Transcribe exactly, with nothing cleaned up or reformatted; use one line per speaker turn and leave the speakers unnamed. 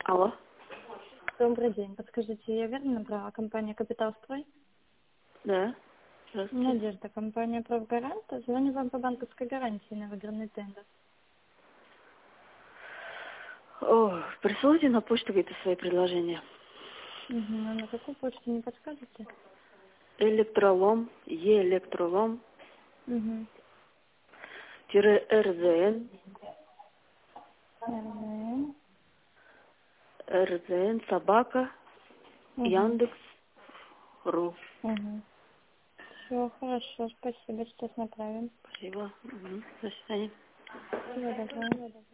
Алло.
Добрый день. Подскажите, я верно набрала компания «Капиталстрой»?
Да. Здравствуйте.
Надежда, компания «Правгарант». Звоню вам по банковской гарантии на выигранный тендер.
О, присылайте на почту какие-то свои предложения.
Угу. А на какую почту не подскажете?
Электролом, Е-электролом,
Угу.
тире РЗН,
Угу.
РЗН, собака,
Угу.
Яндекс, Ру.
Угу. Все, хорошо. Спасибо, сейчас направим.
Спасибо. Мгм. До свидания.
Всего доброго.